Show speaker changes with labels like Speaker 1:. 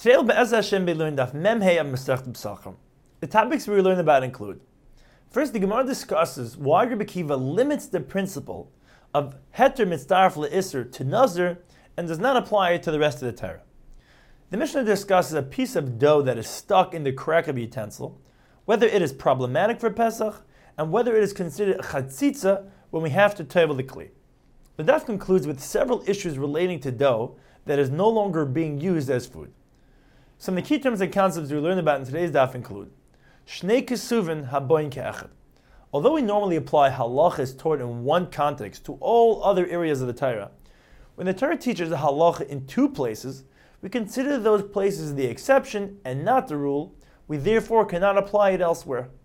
Speaker 1: Today, Be'ez Hashem, we learned Daf Mem Hey of Masechet Pesachim. The topics we learn about include: first, the Gemara discusses why Rabbi Akiva limits the principle of Heter Mitzdarf LeIsser to Nazir and does not apply it to the rest of the Torah. The Mishnah discusses a piece of dough that is stuck in the crack of a utensil, whether it is problematic for Pesach, and whether it is considered a chatzitza when we have to tevel the kli. The daf concludes with several issues relating to dough that is no longer being used as food. Some of the key terms and concepts we learn about in today's daf include Shnei Kesuvin Haboin Ke'echad. Although we normally apply halachas taught in one context to all other areas of the Torah, when the Torah teaches a halacha in two places, we consider those places the exception and not the rule. We therefore cannot apply it elsewhere.